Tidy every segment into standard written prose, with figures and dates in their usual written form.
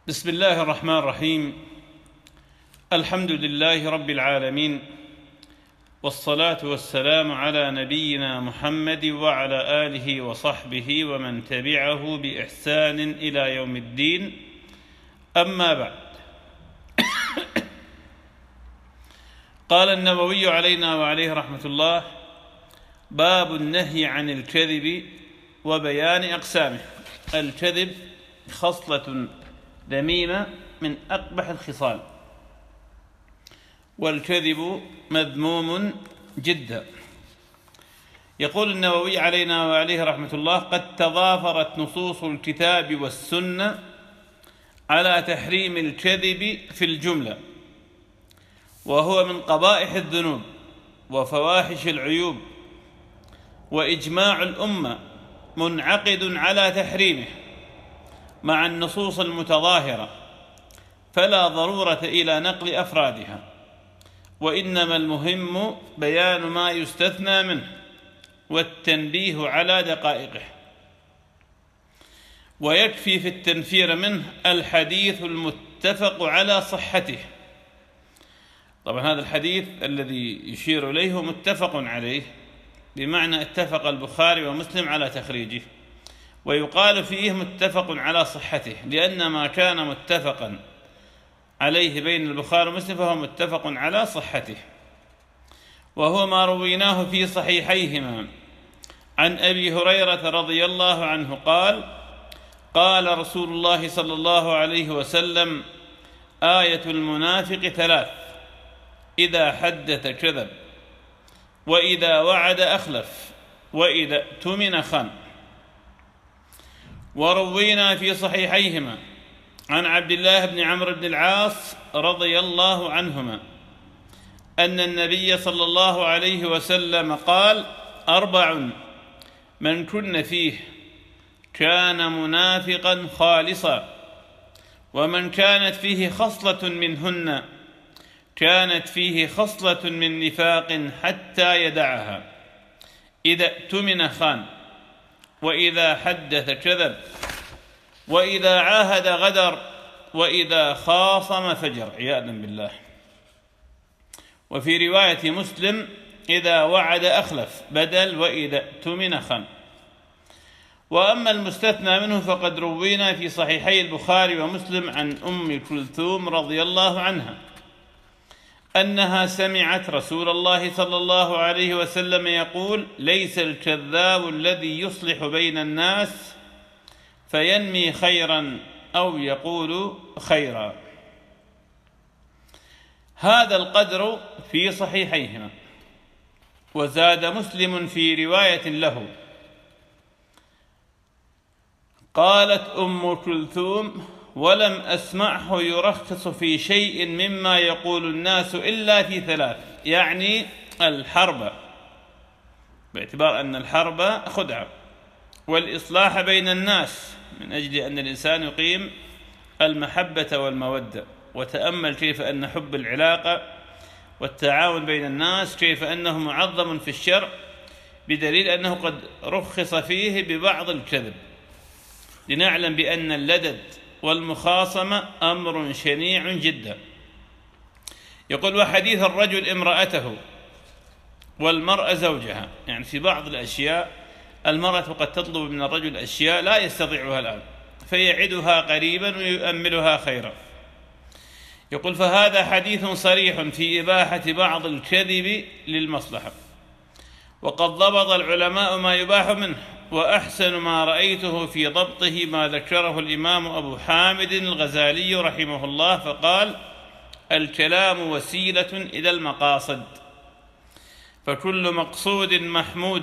بسم الله الرحمن الرحيم. الحمد لله رب العالمين، والصلاة والسلام على نبينا محمد وعلى آله وصحبه ومن تبعه بإحسان إلى يوم الدين. أما بعد، قال النووي علينا وعليه رحمة الله: باب النهي عن الكذب وبيان أقسامه. الكذب خصلة ذميمة من أقبح الخصال، والكذب مذموم جدا. يقول النووي علينا وعليه رحمة الله: قد تضافرت نصوص الكتاب والسنة على تحريم الكذب في الجملة، وهو من قبائح الذنوب وفواحش العيوب، وإجماع الأمة منعقد على تحريمه مع النصوص المتظاهرة، فلا ضرورة إلى نقل أفرادها، وإنما المهم بيان ما يستثنى منه والتنبيه على دقائقه. ويكفي في التنفير منه الحديث المتفق على صحته. طبعا هذا الحديث الذي يشير إليه متفق عليه، بمعنى اتفق البخاري ومسلم على تخريجه، ويقال فيه متفق على صحته، لأن ما كان متفقا عليه بين البخاري ومسلم فهو متفق على صحته. وهو ما رويناه في صحيحيهما عن أبي هريرة رضي الله عنه قال: قال رسول الله صلى الله عليه وسلم: آية المنافق ثلاث: إذا حدث كذب، وإذا وعد أخلف، وإذا اؤتمن خان. وروينا في صحيحيهما عن عبد الله بن عمرو بن العاص رضي الله عنهما أن النبي صلى الله عليه وسلم قال: أربع من كن فيه كان منافقا خالصا، ومن كانت فيه خصلة منهن كانت فيه خصلة من نفاق حتى يدعها: إذا اؤتمن خان، وإذا حدث كذب، وإذا عاهد غدر، وإذا خاصم فجر، عياذا بالله. وفي رواية مسلم: إذا وعد أخلف، بدل وإذا اؤتمن خان. وأما المستثنى منه فقد روينا في صحيحي البخاري ومسلم عن أم كلثوم رضي الله عنها أنها سمعت رسول الله صلى الله عليه وسلم يقول: ليس الكذاب الذي يصلح بين الناس فينمي خيرا أو يقول خيرا. هذا القدر في صحيحيهما. وزاد مسلم في رواية له: قالت أم كلثوم: ولم أسمعه يرخص في شيء مما يقول الناس إلا في ثلاث، يعني الحرب، باعتبار أن الحرب خدعة، والإصلاح بين الناس من أجل أن الإنسان يقيم المحبة والمودة. وتأمل كيف أن حب العلاقة والتعاون بين الناس كيف أنه معظم في الشرع، بدليل أنه قد رخص فيه ببعض الكذب، لنعلم بأن اللدد والمخاصمة أمر شنيع جدا. يقول: وحديث الرجل امرأته والمرأة زوجها، يعني في بعض الأشياء المرأة قد تطلب من الرجل أشياء لا يستطيعها الآن، فيعدها قريبا ويؤملها خيرا. يقول: فهذا حديث صريح في إباحة بعض الكذب للمصلحة، وقد ضبط العلماء ما يباح منه، وأحسن ما رأيته في ضبطه ما ذكره الإمام أبو حامد الغزالي رحمه الله، فقال: الكلام وسيلة إلى المقاصد، فكل مقصود محمود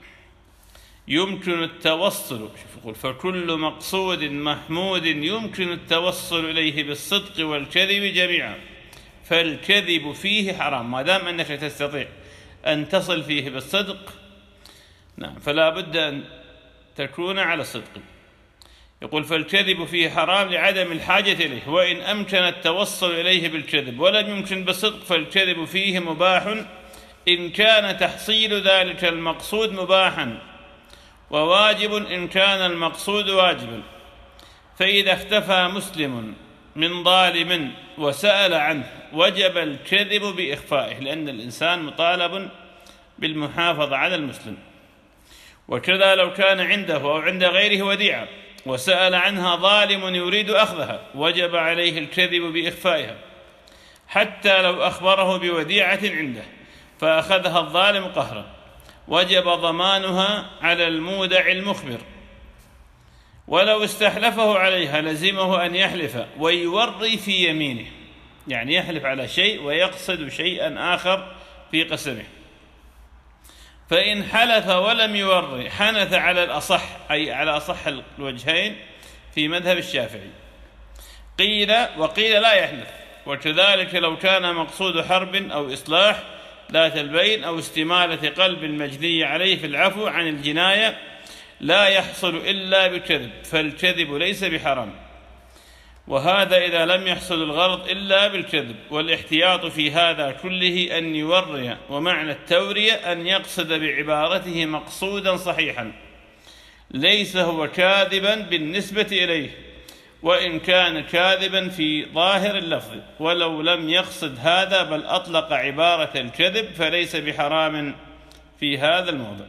يمكن التوصل فكل مقصود محمود يمكن التوصل إليه بالصدق والكذب جميعا، فالكذب فيه حرام. ما دام أنك تستطيع أن تصل فيه بالصدق، نعم، فلا بد أن تكون على الصدق. يقول: فالكذب فيه حرام لعدم الحاجة إليه، وإن أمكن التوصل إليه بالكذب ولم يمكن بالصدق فالكذب فيه مباح إن كان تحصيل ذلك المقصود مباحا، وواجب إن كان المقصود واجبا. فإذا اختفى مسلم من ظالم وسأل عنه وجب الكذب بإخفائه، لأن الإنسان مطالب بالمحافظة على المسلم. وكذا لو كان عنده أو عند غيره وديعة وسأل عنها ظالم يريد أخذها وجب عليه الكذب بإخفائها، حتى لو أخبره بوديعة عنده فأخذها الظالم قهرا وجب ضمانها على المودع المخبر. ولو استحلفه عليها لزمه أن يحلف ويوري في يمينه، يعني يحلف على شيء ويقصد شيئا آخر في قسمه. فإن حلف ولم يوري حنث على الأصح، أي على أصح الوجهين في مذهب الشافعي. وقيل لا يحنث. وكذلك لو كان مقصود حرب أو إصلاح ذات البين أو استمالة قلب المجني عليه في العفو عن الجناية لا يحصل إلا بالكذب، فالكذب ليس بحرام، وهذا إذا لم يحصل الغرض إلا بالكذب. والاحتياط في هذا كله أن يوري، ومعنى التورية أن يقصد بعبارته مقصودا صحيحا ليس هو كاذبا بالنسبة إليه، وإن كان كاذبا في ظاهر اللفظ، ولو لم يقصد هذا بل أطلق عبارة الكذب فليس بحرام في هذا الموضع.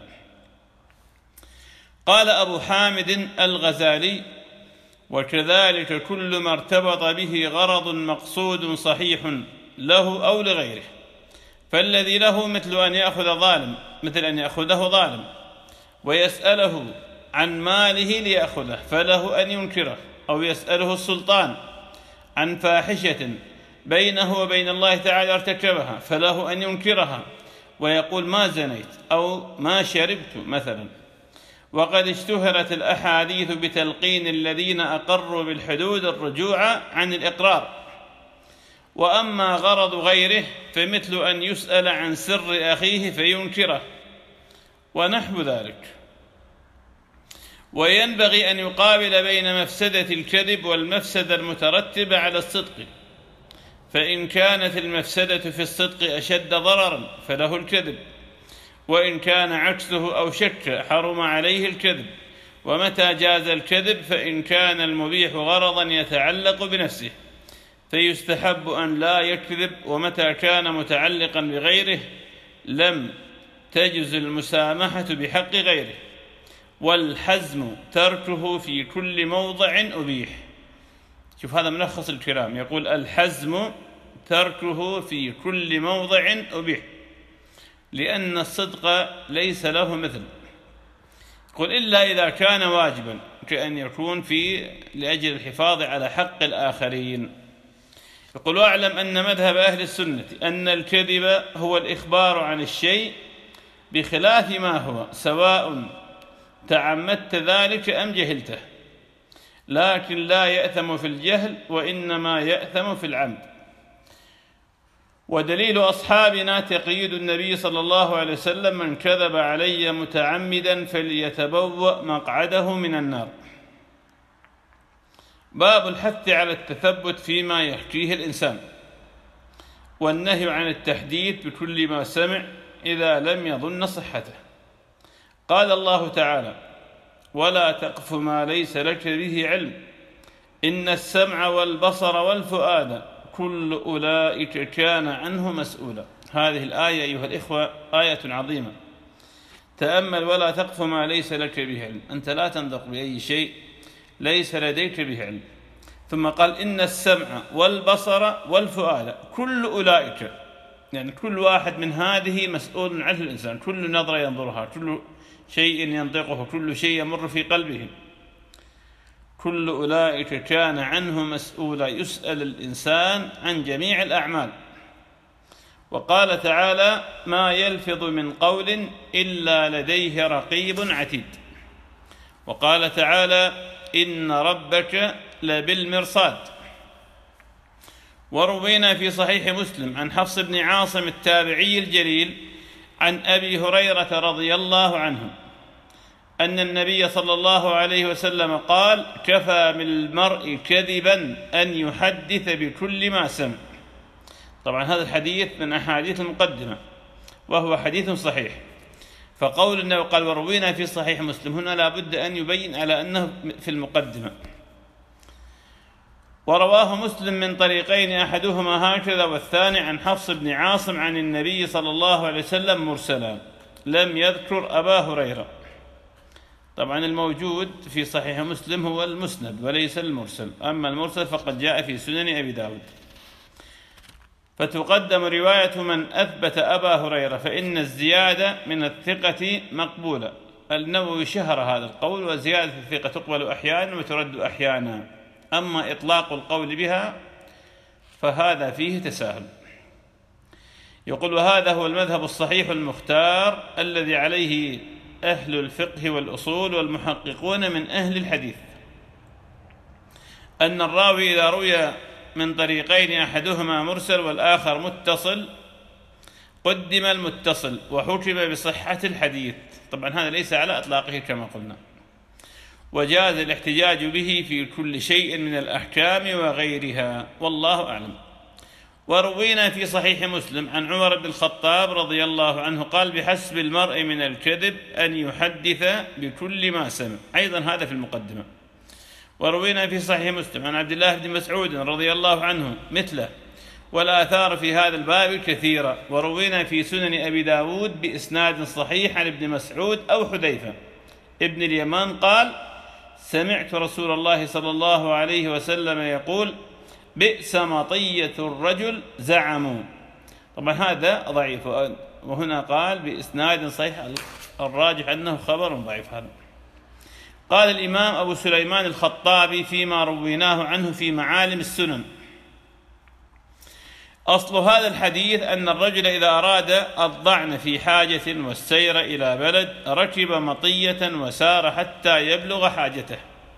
قال أبو حامد الغزالي: وكذلك كل ما ارتبط به غرض مقصود صحيح له أو لغيره، فالذي له مثل أن يأخذه ظالم ويسأله عن ماله ليأخذه فله أن ينكره، أو يسأله السلطان عن فاحشة بينه وبين الله تعالى ارتكبها فله أن ينكرها ويقول ما زنيت أو ما شربت مثلا. وقد اشتهرت الأحاديث بتلقين الذين أقروا بالحدود الرجوع عن الإقرار. وأما غرض غيره فمثل أن يسأل عن سر أخيه فينكره ونحو ذلك. وينبغي أن يقابل بين مفسدة الكذب والمفسدة المترتبة على الصدق، فإن كانت المفسدة في الصدق أشد ضررا فله الكذب، وإن كان عكسه أو شك حرم عليه الكذب. ومتى جاز الكذب فإن كان المبيح غرضا يتعلق بنفسه فيستحب أن لا يكذب، ومتى كان متعلقا بغيره لم تجز المسامحة بحق غيره. والحزم تركه في كل موضع أبيح. شوف هذا ملخص الكلام، يقول الحزم تركه في كل موضع أبيح، لأن الصدق ليس له مثل. يقول إلا إذا كان واجبا كأن يكون لأجل الحفاظ على حق الآخرين. يقول واعلم أن مذهب أهل السنة أن الكذب هو الإخبار عن الشيء بخلاف ما هو، سواء تعمدت ذلك أم جهلته، لكن لا يأثم في الجهل وإنما يأثم في العمد. ودليل أصحابنا تقييد النبي صلى الله عليه وسلم: من كذب علي متعمدا فليتبوأ مقعده من النار. باب الحث على التثبت فيما يحكيه الإنسان، والنهي عن التحديث بكل ما سمع إذا لم يظن صحته. قال الله تعالى: ولا تقف ما ليس لك به علم إن السمع والبصر والفؤاد كل أولئك كان عنه مسؤولا. هذه الآية أيها الإخوة آية عظيمة. تأمل: ولا تقف ما ليس لك به علم، أنت لا تنطق بأي شيء ليس لديك به علم. ثم قال: إن السمع والبصر والفؤاد كل أولئك، يعني كل واحد من هذه مسؤول عنه الإنسان، كل نظرة ينظرها، كل شيء ينطقه، كل شيء يمر في قلبه، كل أولئك كان عنه مسؤولا. يسأل الإنسان عن جميع الأعمال. وقال تعالى: ما يلفظ من قول إلا لديه رقيب عتيد. وقال تعالى: إن ربك لبالمرصاد. وروينا في صحيح مسلم عن حفص بن عاصم التابعي الجليل عن أبي هريرة رضي الله عنه أن النبي صلى الله عليه وسلم قال: كفى بالمرء كذبا أن يحدث بكل ما سمع. طبعا هذا الحديث من أحاديث المقدمة وهو حديث صحيح، فقول أنه قال وروينا في صحيح مسلم هنا لا بد أن يبين على أنه في المقدمة. ورواه مسلم من طريقين أحدهما هكذا والثاني عن حفص بن عاصم عن النبي صلى الله عليه وسلم مرسلا، لم يذكر أبا هريرة. طبعا الموجود في صحيح مسلم هو المسند وليس المرسل، أما المرسل فقد جاء في سنن أبي داود. فتقدم رواية من أثبت أبا هريرة، فإن الزيادة من الثقة مقبولة. النووي شهر هذا القول، وزيادة الثقة تقبل أحيانا وترد أحيانا، أما إطلاق القول بها فهذا فيه تساهل. يقول: وهذا هو المذهب الصحيح المختار الذي عليه أهل الفقه والأصول والمحققون من أهل الحديث، أن الراوي إذا روي من طريقين أحدهما مرسل والآخر متصل قدم المتصل وحكم بصحة الحديث. طبعا هذا ليس على إطلاقه كما قلنا، وجاز الاحتجاج به في كل شيء من الأحكام وغيرها، والله أعلم. وروينا في صحيح مسلم عن عمر بن الخطاب رضي الله عنه قال: بحسب المرء من الكذب أن يحدث بكل ما سمع، أيضا هذا في المقدمة. وروينا في صحيح مسلم عن عبد الله بن مسعود رضي الله عنه مثله، والآثار في هذا الباب كثيرة. وروينا في سنن أبي داود بإسناد صحيح عن ابن مسعود أو حذيفة ابن اليمان قال: سمعت رسول الله صلى الله عليه وسلم يقول: بئس مطية الرجل زعموا. طبعا هذا ضعيف، وهنا قال بإسناد صحيح، الراجح أنه خبر ضعيف. هذا قال الإمام أبو سليمان الخطابي فيما رويناه عنه في معالم السنن: أصل هذا الحديث أن الرجل إذا أراد الضعن في حاجة والسير إلى بلد ركب مطية وسار حتى يبلغ حاجته،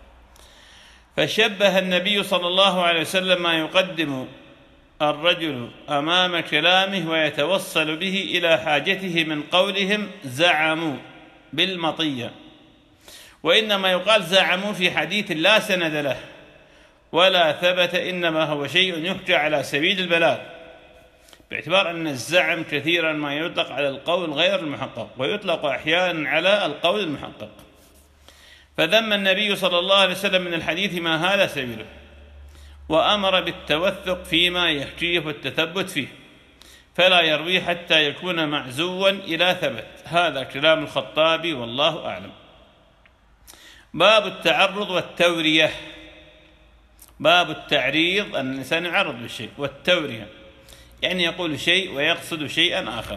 فشبه النبي صلى الله عليه وسلم ما يقدم الرجل أمام كلامه ويتوصل به إلى حاجته من قولهم زعموا بالمطية، وإنما يقال زعموا في حديث لا سند له ولا ثبت، إنما هو شيء يحكى على سبيل البلاغ، باعتبار أن الزعم كثيرا ما يطلق على القول غير المحقق ويطلق أحيانا على القول المحقق. فذم النبي صلى الله عليه وسلم من الحديث ما هذا سبيله، وأمر بالتوثق فيما يحكيه والتثبت فيه، فلا يروي حتى يكون معزوا إلى ثبت. هذا كلام الخطابي والله أعلم. باب التعرض والتورية. باب التعريض أن الإنسان يعرض بالشيء، والتورية يعني يقول شيء ويقصد شيئا آخر.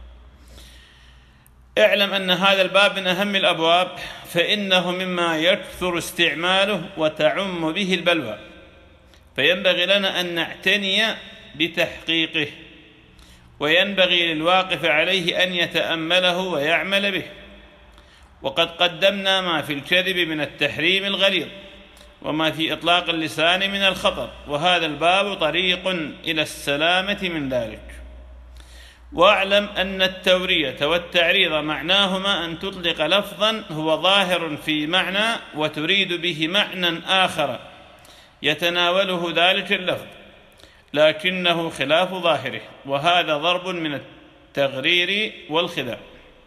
اعلم أن هذا الباب من أهم الأبواب، فإنه مما يكثر استعماله وتعم به البلوى، فينبغي لنا أن نعتني بتحقيقه، وينبغي للواقف عليه أن يتأمله ويعمل به. وقد قدمنا ما في الكذب من التحريم الغليظ، وما في إطلاق اللسان من الخطر، وهذا الباب طريق إلى السلامة من ذلك. واعلم أن التورية والتعريض معناهما أن تطلق لفظا هو ظاهر في معنى وتريد به معنى آخر يتناوله ذلك اللفظ لكنه خلاف ظاهره، وهذا ضرب من التغرير والخداع.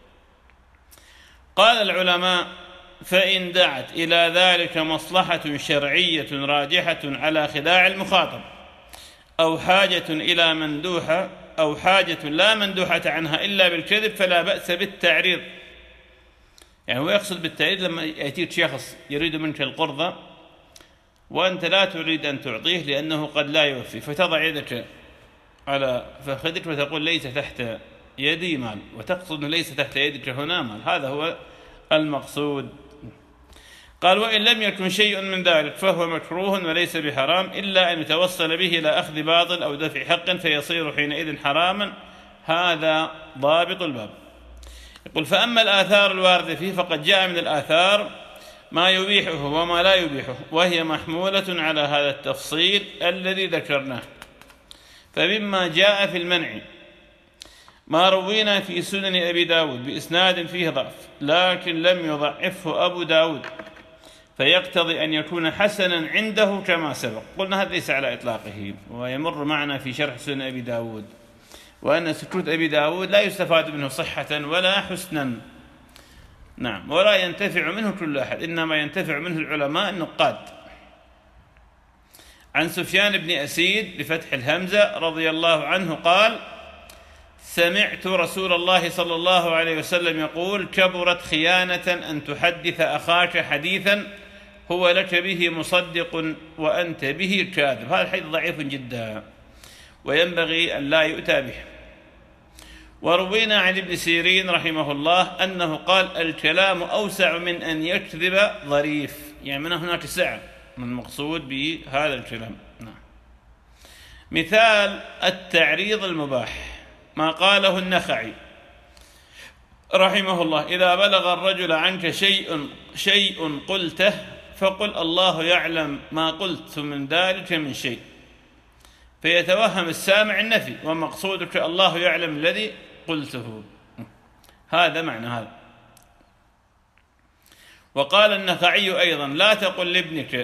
قال العلماء: فإن دعت إلى ذلك مصلحة شرعية راجحة على خداع المخاطب، أو حاجة إلى مندوحة، أو حاجة لا مندوحة عنها إلا بالكذب، فلا بأس بالتعريض. يعني هو يقصد بالتعريض لما يأتيك شخص يريد منك القرضة وأنت لا تريد أن تعطيه لأنه قد لا يوفي، فتضع يدك على فخذك وتقول ليس تحت يدي مال، وتقصد أنه ليس تحت يدك هنا مال، هذا هو المقصود. قال: وإن لم يكن شيء من ذلك فهو مكروه وليس بحرام، إلا أن يتوصل به إلى أخذ باطل أو دفع حق فيصير حينئذ حراما. هذا ضابط الباب. يقول: فأما الآثار الواردة فيه فقد جاء من الآثار ما يبيحه وما لا يبيحه، وهي محمولة على هذا التفصيل الذي ذكرناه. فمما جاء في المنع ما روينا في سنن أبي داود بإسناد فيه ضعف، لكن لم يضعفه أبو داود، فيقتضي أن يكون حسنا عنده كما سبق. قلنا هذا ليس على إطلاقه، ويمر معنا في شرح سنن أبي داود، وأن سكوت أبي داود لا يستفاد منه صحة ولا حسنا، نعم، ولا ينتفع منه كل أحد، إنما ينتفع منه العلماء النقاد. عن سفيان بن أسيد بفتح الهمزة رضي الله عنه قال: سمعت رسول الله صلى الله عليه وسلم يقول: كبرت خيانة أن تحدث أخاك حديثا هو لك به مصدق وأنت به كاذب. هذا الحديث ضعيف جدا وينبغي أن لا يؤتى به. وروينا عن ابن سيرين رحمه الله أنه قال: الكلام أوسع من أن يكذب ظريف، يعني من هناك سعة من المقصود بهذا الكلام. مثال التعريض المباح ما قاله النخعي رحمه الله: إذا بلغ الرجل عنك شيء قلته فقل الله يعلم ما قلت من ذلك من شيء، فيتوهم السامع النفي ومقصودك الله يعلم الذي قلته. هذا معنى هذا. وقال النخعي أيضا: لا تقل لابنك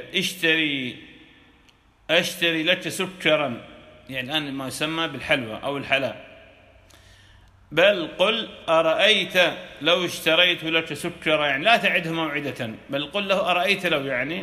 أشتري لك سكرا، يعني الآن ما يسمى بالحلوى أو الحلاء، بل قل أرأيت لو اشتريت لك سكرا، يعني لا تعده موعدة، بل قل له أرأيت لو، يعني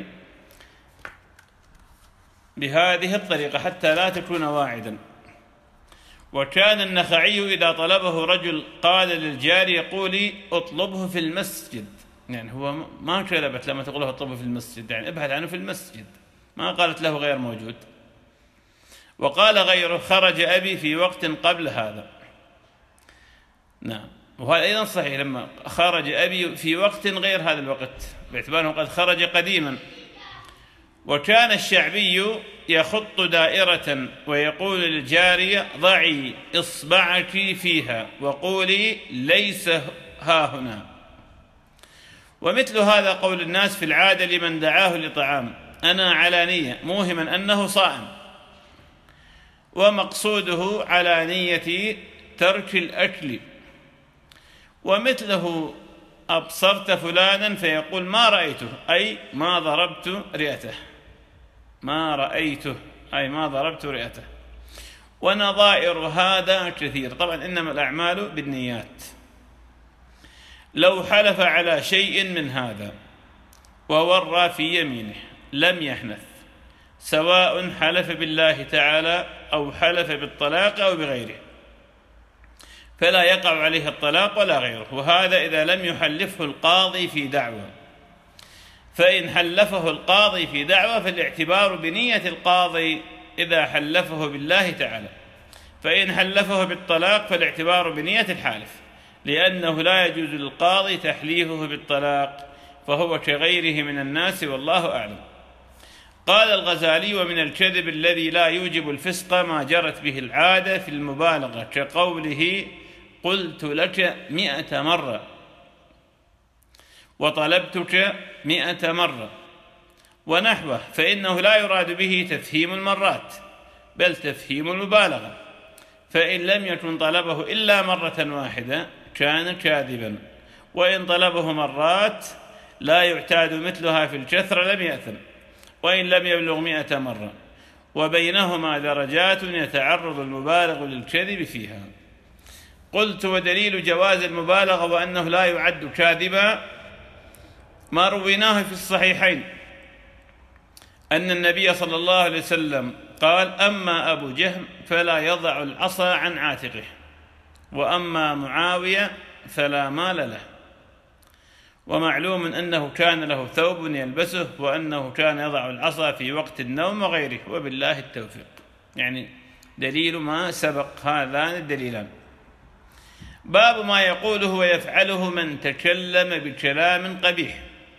بهذه الطريقة حتى لا تكون واعدا. وكان النخعي إذا طلبه رجل قال للجارية: قولي أطلبه في المسجد، يعني هو ما كذبت لما تقول له اطلبه في المسجد، يعني ابحث عنه في المسجد، ما قالت له غير موجود. وقال غيره: خرج أبي في وقت قبل هذا. نعم، وهذا أيضا صحيح، لما خرج أبي في وقت غير هذا الوقت باعتباره قد خرج قديما. وكان الشعبي يخط دائرة ويقول للجارية: ضعي إصبعك فيها وقولي ليس ها هنا. ومثل هذا قول الناس في العادة لمن دعاه لطعام: أنا علانية، موهما أنه صائم، ومقصوده علانية ترك الأكل. ومثله أبصرت فلانا فيقول: ما رأيته، أي ما ضربت رئته، ما رأيته أي ما ضربت رئته. ونظائر هذا كثير. طبعا إنما الأعمال بالنيات. لو حلف على شيء من هذا وورى في يمينه لم يحنث، سواء حلف بالله تعالى أو حلف بالطلاق أو بغيره، فلا يقع عليه الطلاق ولا غيره. وهذا إذا لم يحلفه القاضي في دعوى. فإن حلفه القاضي في دعوى فالاعتبار بنية القاضي إذا حلفه بالله تعالى، فإن حلفه بالطلاق فالاعتبار بنية الحالف، لأنه لا يجوز للقاضي تحليفه بالطلاق، فهو كغيره من الناس والله أعلم. قال الغزالي: ومن الكذب الذي لا يوجب الفسق ما جرت به العادة في المبالغة، كقوله: قلت لك 100 مرة وطلبتك 100 مرة ونحوه، فإنه لا يراد به تفهيم المرات بل تفهيم المبالغة. فإن لم يكن طلبه إلا مرة واحدة كان كاذبا، وإن طلبه مرات لا يعتاد مثلها في الكثرة لم يأثم، وإن لم يبلغ 100 مرة، وبينهما درجات يتعرض المبالغ للكذب فيها. قلت: ودليل جواز المبالغة وأنه لا يعد كاذبا ما رويناه في الصحيحين أن النبي صلى الله عليه وسلم قال: أما أبو جهم فلا يضع العصا عن عاتقه، وأما معاوية فلا مال له. ومعلوم أنه كان له ثوب يلبسه، وأنه كان يضع العصا في وقت النوم وغيره، وبالله التوفيق. يعني دليل ما سبق هذان الدليلان. باب ما يقوله ويفعله من تكلم بكلام قبيح.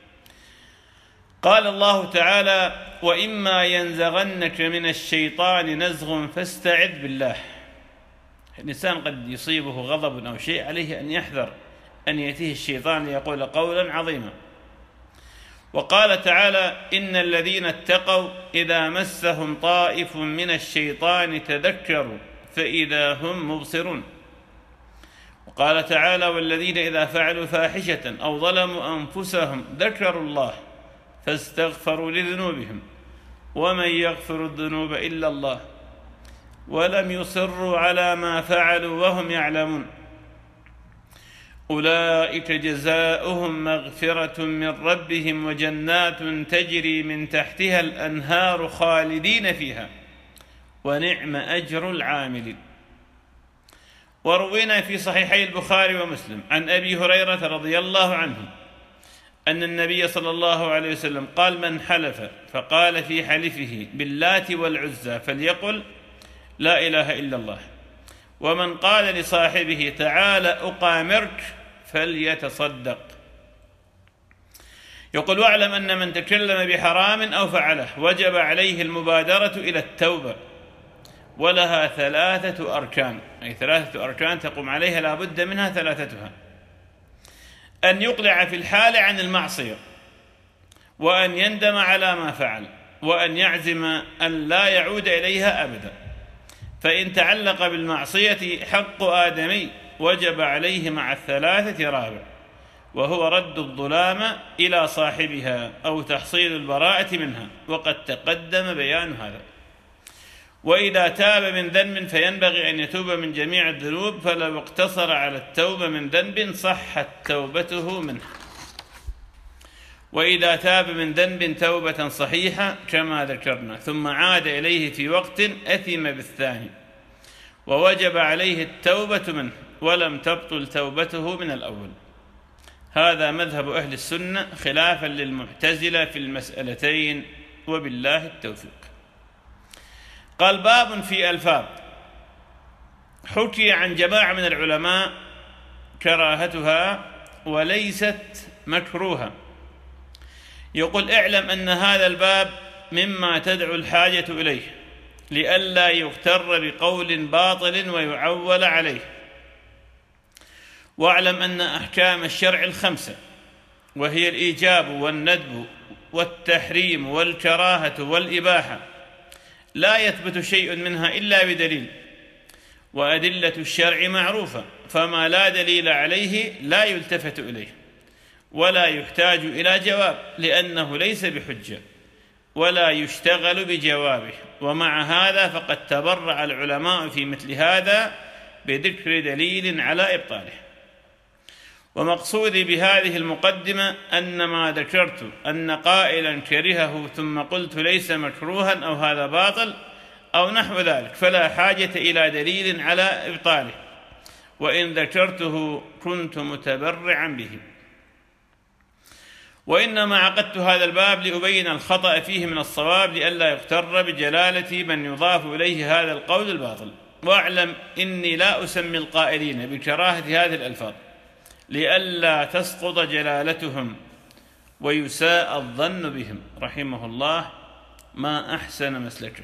قال الله تعالى: وإما ينزغنك من الشيطان نزغ فاستعذ بالله. الإنسان قد يصيبه غضب أو شيء، عليه أن يحذر أن يأتيه الشيطان ليقول قولا عظيما. وقال تعالى: إن الذين اتقوا إذا مسهم طائف من الشيطان تذكروا فإذا هم مبصرون. وقال تعالى: والذين إذا فعلوا فاحشة أو ظلموا أنفسهم ذكروا الله فاستغفروا لذنوبهم ومن يغفر الذنوب إلا الله ولم يصروا على ما فعلوا وهم يعلمون. أولئك جزاؤهم مغفرة من ربهم وجنات تجري من تحتها الأنهار خالدين فيها ونعم أجر العاملين. وروينا في صحيحي البخاري ومسلم عن أبي هريرة رضي الله عنه أن النبي صلى الله عليه وسلم قال: من حلف فقال في حلفه باللات والعزى فليقل لا إله إلا الله، ومن قال لصاحبه تعال أقامرك فليتصدق. يقول: واعلم أن من تكلم بحرام أو فعله وجب عليه المبادرة إلى التوبة، ولها 3 أركان، أي 3 أركان تقوم عليها لا بد منها 3: أن يقلع في الحال عن المعصية، وأن يندم على ما فعل، وأن يعزم أن لا يعود إليها أبدا. فإن تعلق بالمعصية حق آدمي وجب عليه مع 3 رابع، وهو رد الظلام إلى صاحبها أو تحصيل البراءة منها، وقد تقدم بيان هذا. وإذا تاب من ذنب فينبغي أن يتوب من جميع الذنوب، فلو اقتصر على التوبة من ذنب صحت توبته منه. وإذا تاب من ذنب توبة صحيحة كما ذكرنا ثم عاد إليه في وقت أثم بالثاني، ووجب عليه التوبة منه، ولم تبطل توبته من الأول. هذا مذهب أهل السنة خلافا للمعتزلة في المسألتين، وبالله التوفيق. قال: باب في ألفاظ. حكي عن جماعة من العلماء كراهتها وليست مكروها. يقول: اعلم أن هذا الباب مما تدعو الحاجة إليه، لئلا يغتر بقول باطل ويعول عليه. واعلم أن أحكام الشرع 5، وهي الإيجاب والندب والتحريم والكراهة والإباحة، لا يثبت شيء منها إلا بدليل، وأدلة الشرع معروفة، فما لا دليل عليه لا يلتفت إليه ولا يحتاج إلى جواب، لأنه ليس بحجة ولا يشتغل بجوابه. ومع هذا فقد تبرع العلماء في مثل هذا بذكر دليل على إبطاله. ومقصودي بهذه المقدمة أن ما ذكرت أن قائلا كرهه ثم قلت ليس مكروها أو هذا باطل أو نحو ذلك فلا حاجة إلى دليل على إبطاله، وإن ذكرته كنت متبرعا به. وإنما عقدت هذا الباب لأبين الخطأ فيه من الصواب، لئلا يغتر بجلالة من يضاف إليه هذا القول الباطل. واعلم إني لا أسمي القائلين بكراهة هذه الألفاظ لئلا تسقط جلالتهم ويساء الظن بهم، رحمه الله، ما أحسن مسلكه.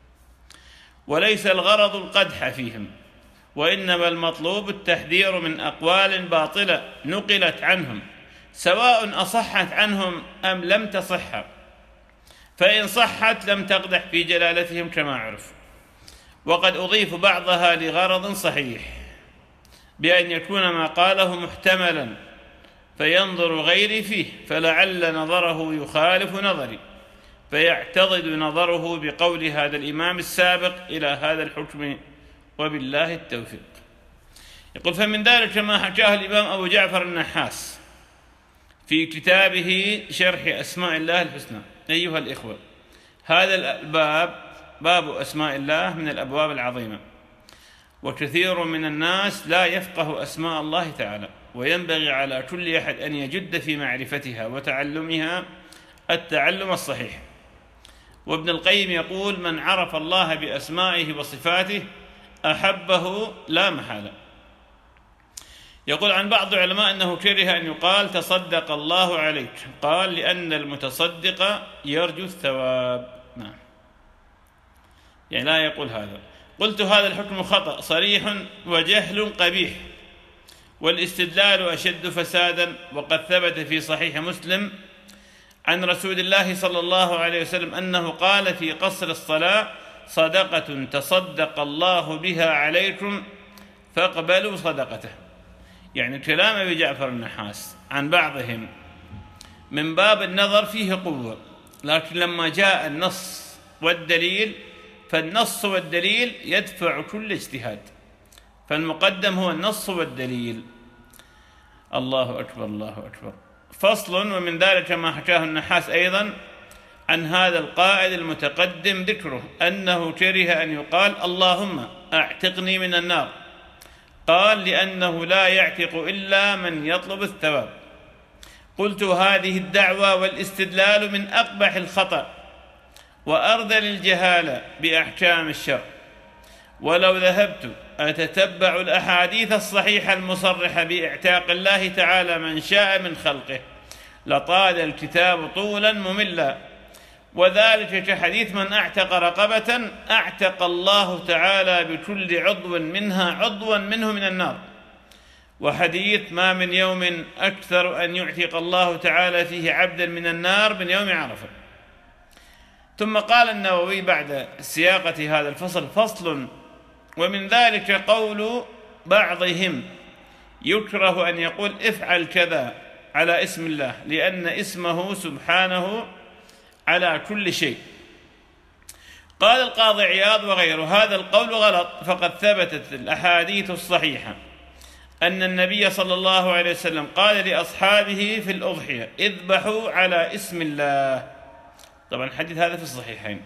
وليس الغرض القدح فيهم، وإنما المطلوب التحذير من أقوال باطلة نقلت عنهم، سواء أصحت عنهم أم لم تصح، فإن صحت لم تقدح في جلالتهم كما عرف. وقد أضيف بعضها لغرض صحيح، بأن يكون ما قاله محتملا فينظر غيري فيه، فلعل نظره يخالف نظري فيعتضد نظره بقول هذا الإمام السابق إلى هذا الحكم، وبالله التوفيق. يقول: فمن ذلك ما حكاه الإمام أبو جعفر النحاس في كتابه شرح أسماء الله الحسنى. أيها الإخوة، هذا الباب باب أسماء الله من الأبواب العظيمة، وكثير من الناس لا يفقه أسماء الله تعالى، وينبغي على كل أحد أن يجد في معرفتها وتعلمها التعلم الصحيح. وابن القيم يقول: من عرف الله بأسمائه وصفاته أحبه لا محالة. يقول عن بعض العلماء أنه كره أن يقال تصدق الله عليك، قال: لأن المتصدق يرجو الثواب. نعم، يعني لا يقول هذا. قلت: هذا الحكم خطأ صريح وجهل قبيح، والاستدلال أشد فسادا. وقد ثبت في صحيح مسلم عن رسول الله صلى الله عليه وسلم أنه قال في قصر الصلاة: صدقة تصدق الله بها عليكم فاقبلوا صدقته. يعني كلام أبي جعفر النحاس عن بعضهم من باب النظر فيه قوة، لكن لما جاء النص والدليل فالنص والدليل يدفع كل اجتهاد، فالمقدم هو النص والدليل. الله أكبر الله أكبر. فصل. ومن ذلك ما حكاه النحاس أيضا عن هذا القائد المتقدم ذكره أنه كره أن يقال اللهم أعتقني من النار، قال لأنه لا يعتق إلا من يطلب الثواب. قلت هذه الدعوة والاستدلال من أقبح الخطأ وأرذل الجهالة بأحكام الشرع، ولو ذهبت أتتبع الأحاديث الصحيحة المصرحة بإعتاق الله تعالى من شاء من خلقه لطال الكتاب طولا مملا، وذلك كحديث من أعتق رقبة أعتق الله تعالى بكل عضو منها عضوا منه من النار، وحديث ما من يوم أكثر أن يعتق الله تعالى فيه عبدا من النار من يوم عرفة. ثم قال النووي بعد سياقة هذا الفصل: فصل. ومن ذلك قول بعضهم يكره أن يقول افعل كذا على اسم الله لأن اسمه سبحانه على كل شيء. قال القاضي عياض وغيره: هذا القول غلط، فقد ثبتت الأحاديث الصحيحة أن النبي صلى الله عليه وسلم قال لأصحابه في الأضحية: اذبحوا على اسم الله. طبعا الحديث هذا في الصحيحين،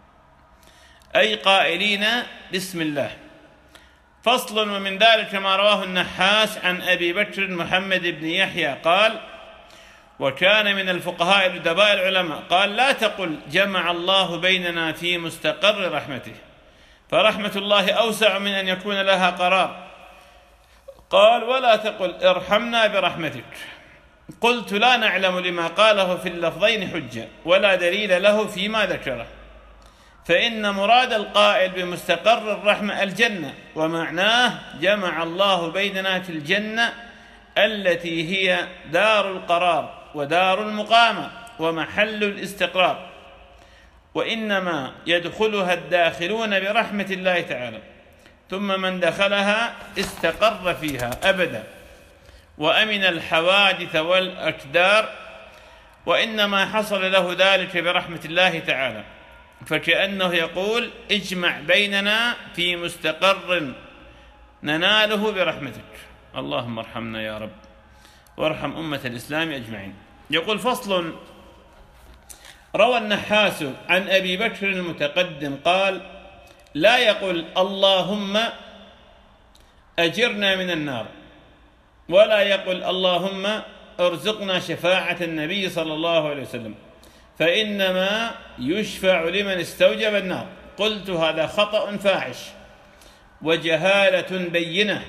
أي قائلين بسم الله. فصل. ومن ذلك ما رواه النحاس عن أبي بكر محمد بن يحيى قال: وكان من الفقهاء الأدباء العلماء، قال: لا تقل جمع الله بيننا في مستقر رحمته، فرحمة الله أوسع من أن يكون لها قرار. قال: ولا تقل ارحمنا برحمتك. قلت: لا نعلم لما قاله في اللفظين حجة ولا دليل له فيما ذكره، فإن مراد القائل بمستقر الرحمة الجنة، ومعناه جمع الله بيننا في الجنة التي هي دار القرار ودار المقامة ومحل الاستقرار، وإنما يدخلها الداخلون برحمة الله تعالى، ثم من دخلها استقر فيها أبدا وأمن الحوادث والأكدار، وإنما حصل له ذلك برحمة الله تعالى، فكأنه يقول: اجمع بيننا في مستقر نناله برحمتك. اللهم ارحمنا يا رب وارحم أمة الإسلام أجمعين. يقول: فصل. روى النحاس عن أبي بكر المتقدم قال: لا يقول اللهم أجرنا من النار، ولا يقول اللهم ارزقنا شفاعة النبي صلى الله عليه وسلم، فإنما يشفع لمن استوجب النار. قلت: هذا خطأ فاحش وجهالة بينة،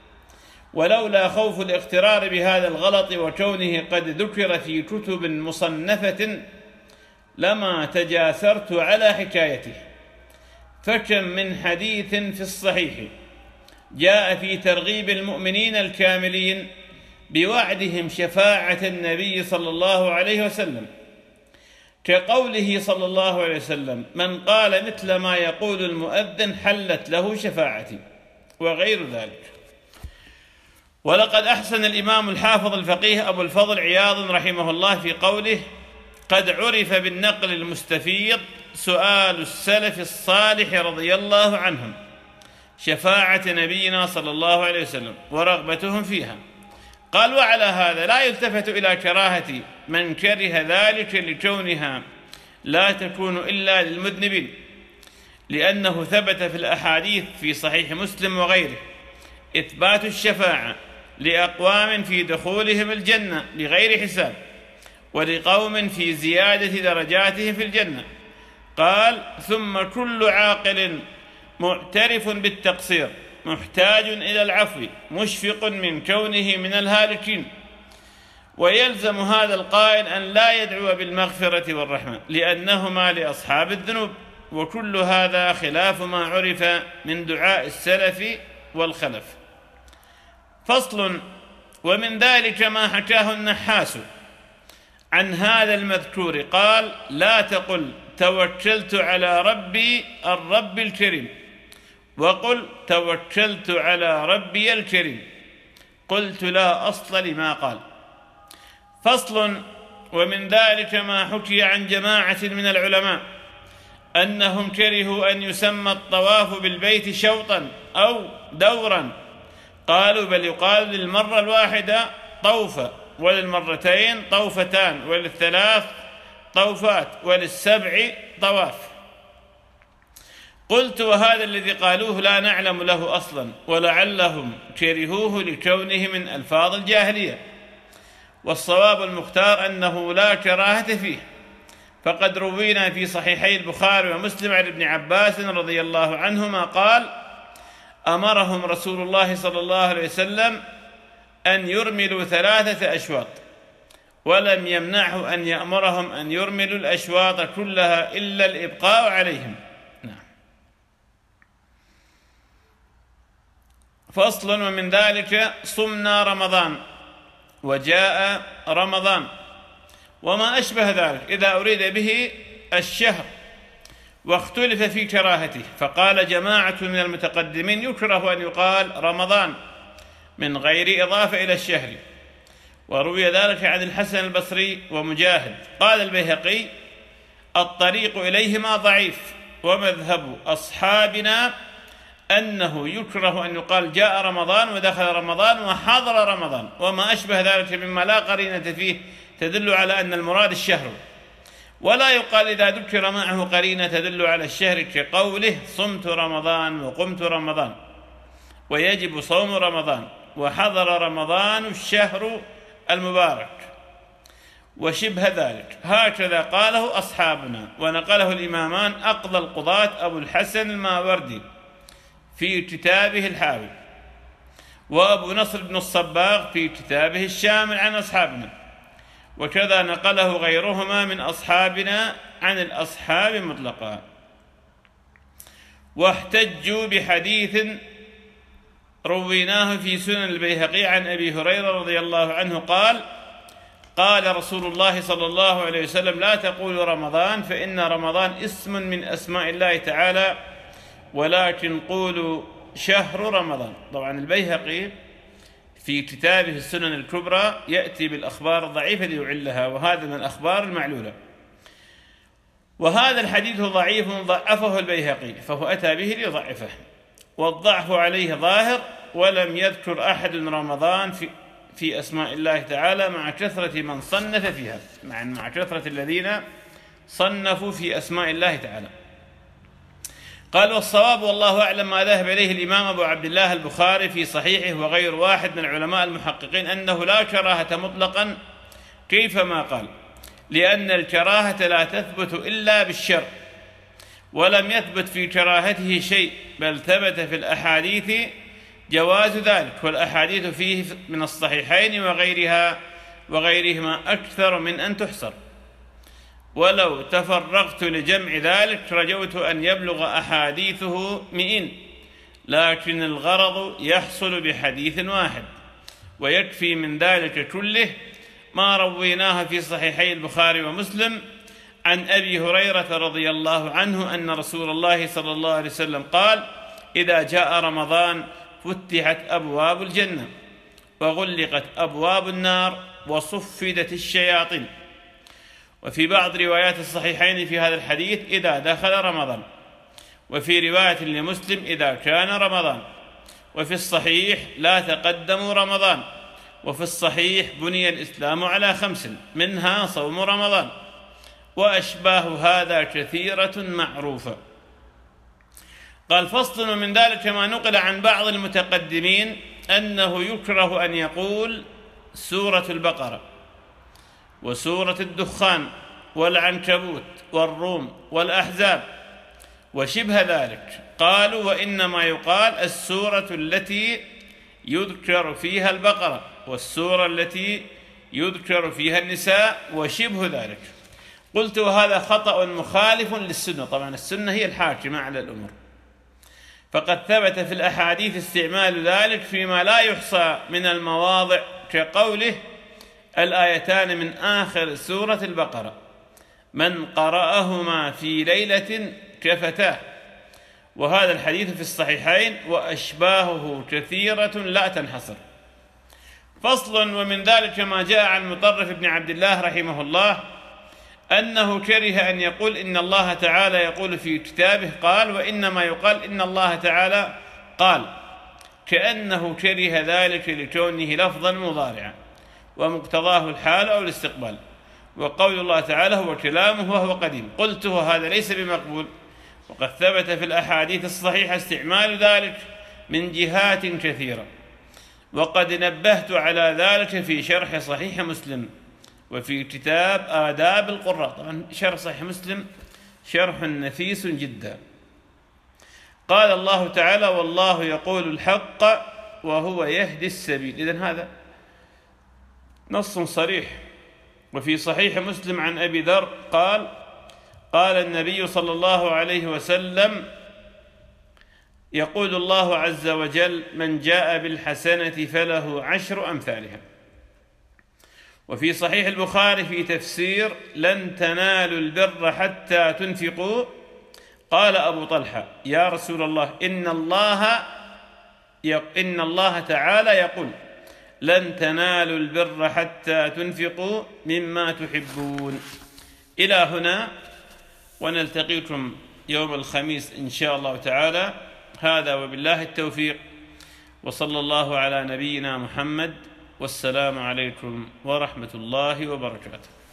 ولولا خوف الاغترار بهذا الغلط وكونه قد ذكر في كتب مصنفة لما تجاسرت على حكايته، فكم من حديث في الصحيح جاء في ترغيب المؤمنين الكاملين بوعدهم شفاعة النبي صلى الله عليه وسلم، كقوله صلى الله عليه وسلم: من قال مثل ما يقول المؤذن حلت له شفاعتي، وغير ذلك. ولقد أحسن الإمام الحافظ الفقيه أبو الفضل عياض رحمه الله في قوله: قد عرف بالنقل المستفيض سؤال السلف الصالح رضي الله عنهم شفاعة نبينا صلى الله عليه وسلم ورغبتهم فيها. قال: وعلى هذا لا يلتفت إلى كراهة من كره ذلك لكونها لا تكون إلا للمذنبين، لأنه ثبت في الأحاديث في صحيح مسلم وغيره إثبات الشفاعة لأقوام في دخولهم الجنة بغير حساب، ولقوم في زيادة درجاتهم في الجنة. قال: ثم كل عاقل معترف بالتقصير محتاج إلى العفو مشفق من كونه من الهالكين، ويلزم هذا القائل أن لا يدعو بالمغفرة والرحمة لأنهما لأصحاب الذنوب، وكل هذا خلاف ما عرف من دعاء السلف والخلف. فصل. ومن ذلك ما حكاه النحاس عن هذا المذكور قال: لا تقل توكلت على ربي الرب الكريم، وقل توكلت على ربي الكريم. قلت: لا أصل لما قال. فصل. ومن ذلك ما حكي عن جماعة من العلماء أنهم كرهوا أن يسمى الطواف بالبيت شوطا أو دورا، قالوا: بل يقال للمرة الواحدة طوفة، وللمرتين طوفتان، وللثلاث طوفات، وللسبع طواف. قلت: وهذا الذي قالوه لا نعلم له أصلا، ولعلهم كرهوه لكونه من ألفاظ الجاهلية، والصواب المختار أنه لا كراهة فيه، فقد روينا في صحيحي البخاري ومسلم عن ابن عباس رضي الله عنهما قال: أمرهم رسول الله صلى الله عليه وسلم أن يرملوا 3 أشواط، ولم يمنعه أن يأمرهم أن يرملوا الأشواط كلها إلا الإبقاء عليهم. فصل: ومن ذلك صمنا رمضان، وجاء رمضان، وما أشبه ذلك إذا أريد به الشهر، واختلف في كراهته، فقال جماعة من المتقدمين: يكره أن يقال رمضان من غير إضافة إلى الشهر، وروي ذلك عن الحسن البصري ومجاهد. قال البيهقي: الطريق إليهما ضعيف، ومذهب أصحابنا أنه يكره أن يقال جاء رمضان ودخل رمضان وحضر رمضان، وما أشبه ذلك مما لا قرينة فيه تدل على أن المراد الشهر، ولا يقال إذا ذكر معه قرينة تدل على الشهر كقوله صمت رمضان وقمت رمضان، ويجب صوم رمضان، وحضر رمضان الشهر المبارك، وشبه ذلك. هكذا قاله أصحابنا، ونقله الإمامان أقضى القضاة أبو الحسن الماوردي في كتابه الحاوي، وأبو نصر بن الصباغ في كتابه الشامل عن أصحابنا، وكذا نقله غيرهما من أصحابنا عن الأصحاب مطلقا. واحتجوا بحديث رويناه في سنن البيهقي عن أبي هريرة رضي الله عنه قال: قال رسول الله صلى الله عليه وسلم: لا تقولوا رمضان، فإن رمضان اسم من أسماء الله تعالى، ولكن قولوا شهر رمضان. طبعا البيهقي في كتابه السنن الكبرى يأتي بالأخبار الضعيفة ليعلها، وهذا من الأخبار المعلولة. وهذا الحديث ضعيف ضعفه البيهقي، فهو أتى به ليضعفه، والضعف عليه ظاهر، ولم يذكر أحد رمضان في أسماء الله تعالى، مع كثرة من صنف فيها، مع كثرة الذين صنفوا في أسماء الله تعالى. قال: والصواب والله أعلم ما ذهب إليه الإمام أبو عبد الله البخاري في صحيحه وغير واحد من العلماء المحققين، أنه لا كراهة مطلقا كيفما قال، لأن الكراهة لا تثبت إلا بالشرع، ولم يثبت في كراهته شيء، بل ثبت في الأحاديث جواز ذلك، والأحاديث فيه من الصحيحين وغيرهما أكثر من أن تحصر، ولو تفرغت لجمع ذلك رجوت أن يبلغ أحاديثه 100، لكن الغرض يحصل بحديث واحد، ويكفي من ذلك كله ما رويناه في صحيحي البخاري ومسلم عن أبي هريرة رضي الله عنه أن رسول الله صلى الله عليه وسلم قال: إذا جاء رمضان فتحت أبواب الجنة، وغلقت أبواب النار، وصفدت الشياطين. وفي بعض روايات الصحيحين في هذا الحديث: إذا دخل رمضان، وفي رواية لمسلم: إذا كان رمضان. وفي الصحيح: لا تقدموا رمضان. وفي الصحيح: بني الإسلام على 5 منها صوم رمضان. وأشباه هذا كثيرة معروفة. قال: فصل: ومن ذلك ما نقل عن بعض المتقدمين أنه يكره أن يقول سورة البقرة، وسورة الدخان، والعنكبوت، والروم، والأحزاب، وشبه ذلك. قالوا: وإنما يقال السورة التي يذكر فيها البقرة، والسورة التي يذكر فيها النساء، وشبه ذلك. قلت: وهذا خطأ مخالف للسنة. طبعا السنة هي الحاكمة على الأمور، فقد ثبت في الأحاديث استعمال ذلك فيما لا يحصى من المواضع، كقوله: الآيتان من آخر سورة البقرة من قرأهما في ليلة كفتاه. وهذا الحديث في الصحيحين، وأشباهه كثيرة لا تنحصر. فصل: ومن ذلك ما جاء عن مطرف بن عبد الله رحمه الله أنه كره أن يقول إن الله تعالى يقول في كتابه قال، وإنما يقال إن الله تعالى قال، كأنه كره ذلك لكونه لفظا مضارعا، ومقتضاه الحال أو الاستقبال. وقول الله تعالى هو كلامه وهو قديم، قلته هذا ليس بمقبول، وقد ثبت في الأحاديث الصحيحة استعمال ذلك من جهات كثيرة، وقد نبهت على ذلك في شرح صحيح مسلم وفي كتاب آداب القراء. طبعا شرح صحيح مسلم شرح نفيس جدا. قال الله تعالى: والله يقول الحق وهو يهدي السبيل. إذن هذا نص صريح. وفي صحيح مسلم عن أبي ذر قال: قال النبي صلى الله عليه وسلم: يقول الله عز وجل: من جاء بالحسنة فله 10 أمثالها. وفي صحيح البخاري في تفسير لن تنالوا البر حتى تنفقوا، قال أبو طلحة: يا رسول الله، إن الله تعالى يقول: لن تنالوا البر حتى تنفقوا مما تحبون. إلى هنا، ونلتقيكم يوم الخميس إن شاء الله تعالى. هذا وبالله التوفيق، وصلى الله على نبينا محمد، والسلام عليكم ورحمة الله وبركاته.